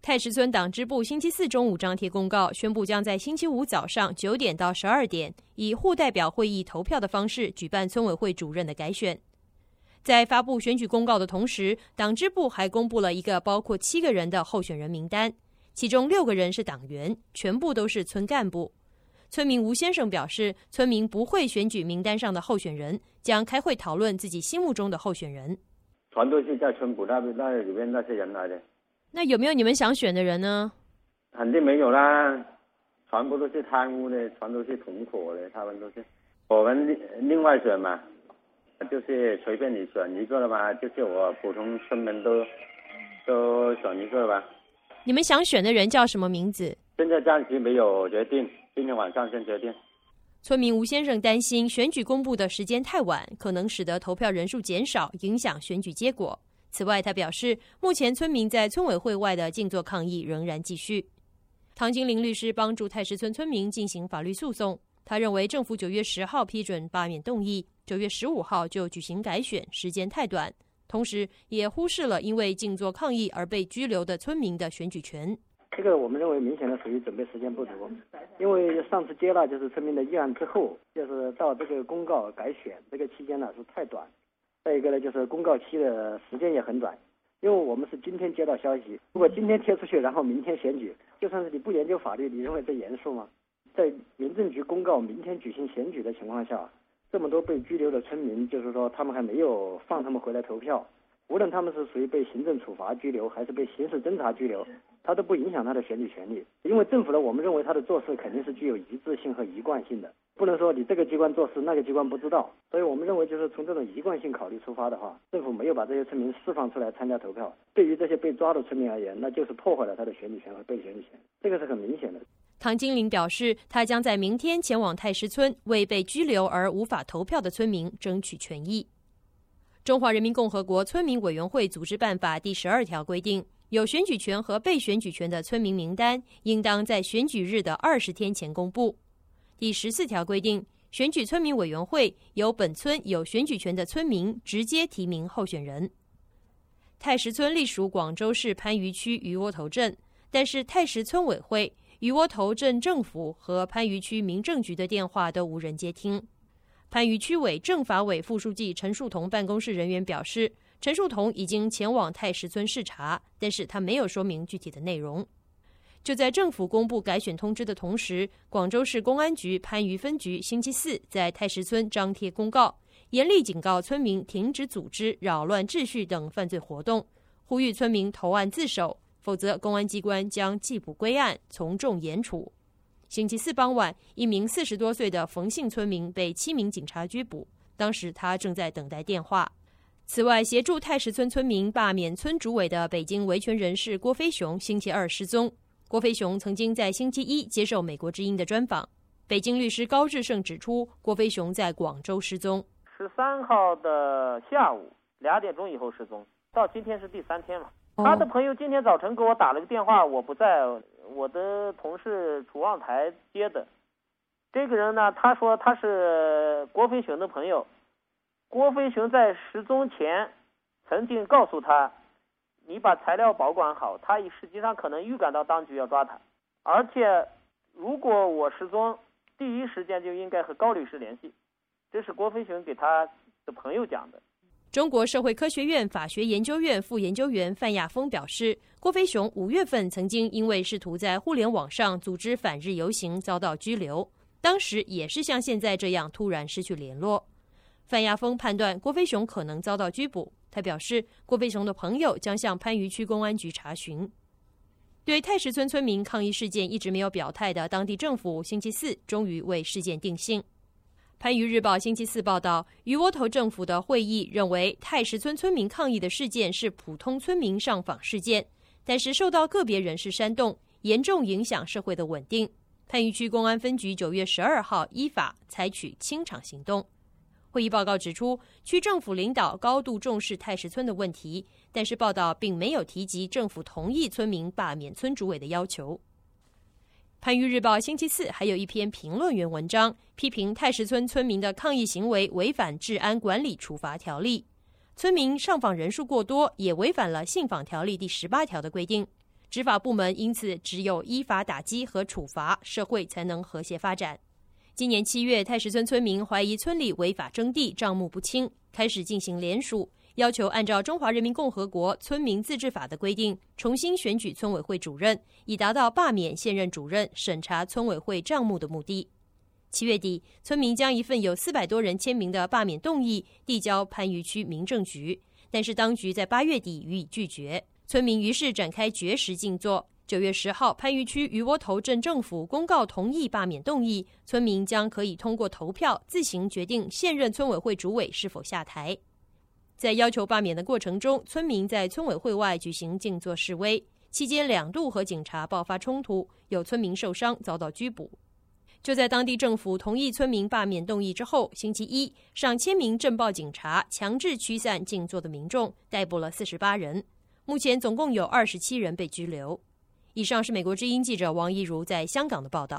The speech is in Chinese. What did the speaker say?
太石村党支部星期四中午张贴公告，宣布将在星期五早上9点到12点，以户代表会议投票的方式举办村委会主任的改选。在发布选举公告的同时，党支部还公布了一个包括7个人的候选人名单，其中6个人是党员，全部都是村干部。村民吴先生表示，村民不会选举名单上的候选人，将开会讨论自己心目中的候选人。 全都是在村部那里面那些人来的。 那有没有你们想选的人呢？ 肯定没有啦，全部都是贪污的，全都是同伙的，他们都是。我们另外选嘛，就是随便你选一个了嘛，就是我普通村民都选一个吧。 你们想选的人叫什么名字？ 现在暂时没有决定，今天晚上先决定。 村民吴先生担心选举公布的时间太晚，可能使得投票人数减少，影响选举结果。此外，他表示，目前村民在村委会外的静坐抗议仍然继续。唐金玲律师帮助太石村村民进行法律诉讼，他认为政府9月10号批准罢免动议，9月15号就举行改选，时间太短，同时也忽视了因为静坐抗议而被拘留的村民的选举权。 这个我们认为明显的属于准备时间不足，因为上次接纳就是村民的议案之后，就是到这个公告改选这个期间呢是太短。再一个呢，就是公告期的时间也很短，因为我们是今天接到消息，如果今天贴出去，然后明天选举，就算是你不研究法律，你认为这严肃吗？在民政局公告明天举行选举的情况下，这么多被拘留的村民，就是说他们还没有放他们回来投票，无论他们是属于被行政处罚拘留还是被刑事侦查拘留，他都不影响他的选举权利。因为政府呢，我们认为他的做事肯定是具有一致性和一贯性的，不能说你这个机关做事，那个机关不知道。所以我们认为，就是从这种一贯性考虑出发的话，政府没有把这些村民释放出来参加投票，对于这些被抓的村民而言，那就是破坏了他的选举权和被选举权，这个是很明显的。 唐金玲表示，他将在明天前往太石村，为被拘留而无法投票的村民争取权益。中华人民共和国村民委员会组织办法第12条规定，有选举权和被选举权的村民名单应当在选举日的20天前公布。第14条规定，选举村民委员会由本村有选举权的村民直接提名候选人。太石村隶属广州市番禺区鱼窝头镇，但是太石村委会、鱼窝头镇政府和番禺区民政局的电话都无人接听。番禺区委政法委副书记陈树桐办公室人员表示，陈树桐已经前往太石村视察，但是他没有说明具体的内容。就在政府公布改选通知的同时，广州市公安局番禺分局星期四在太石村张贴公告，严厉警告村民停止组织扰乱秩序等犯罪活动，呼吁村民投案自首，否则公安机关将缉捕归案，从重严处。星期四傍晚，一名40多岁的冯姓村民被7名警察拘捕，当时他正在等待电话。此外，协助太石村村民罢免村主委的北京维权人士郭飞雄星期2失踪。郭飞雄曾经在星期1接受美国之音的专访。北京律师高志胜指出，郭飞雄在广州失踪 ，13号的下午2点钟以后失踪，到今天是第3天了。他的朋友今天早晨给我打了个电话，我不在，我的同事楚望台接的。这个人呢，他说他是郭飞雄的朋友，郭飞雄在失踪前曾经告诉他，你把材料保管好，他实际上可能预感到当局要抓他，而且如果我失踪，第一时间就应该和高律师联系。这是郭飞雄给他的朋友讲的。 中国社会科学院法学研究院副研究员范亚峰表示，郭飞雄5月份曾经因为试图在互联网上组织反日游行遭到拘留，当时也是像现在这样突然失去联络。范亚峰判断郭飞雄可能遭到拘捕，他表示郭飞雄的朋友将向番禺区公安局查询。对太石村村民抗议事件一直没有表态的当地政府星期四终于为事件定性。番禺日报星期四报道，鱼窝头政府的会议认为太石村村民抗议的事件是普通村民上访事件，但是受到个别人士煽动，严重影响社会的稳定。番禺区公安分局9月12号依法采取清场行动。会议报告指出，区政府领导高度重视太石村的问题，但是报道并没有提及政府同意村民罢免村主委的要求。番禺日报星期四还有一篇评论员文章，批评太石村村民的抗议行为违反治安管理处罚条例，村民上访人数过多，也违反了信访条例第18条的规定。 执法部门因此只有依法打击和处罚，社会才能和谐发展。今年7月，太石村村民怀疑村里违法征地，账目不清，开始进行联署，要求按照中华人民共和国村民自治法的规定，重新选举村委会主任，以达到罢免现任主任、审查村委会账目的目的。7月底，村民将一份有400多人签名的罢免动议递交番禺区民政局，但是当局在8月底予以拒绝，村民于是展开绝食静坐。9月10号，番禺区鱼窝头镇政府公告同意罢免动议，村民将可以通过投票自行决定现任村委会主委是否下台。在要求罢免的过程中，村民在村委会外举行静坐示威，期间2度和警察爆发冲突，有村民受伤遭到拘捕。就在当地政府同意村民罢免动议之后，星期一，上千名镇暴警察强制驱散静坐的民众，逮捕了48人。目前总共有27人被拘留。以上是美国之音记者王怡如在香港的报道。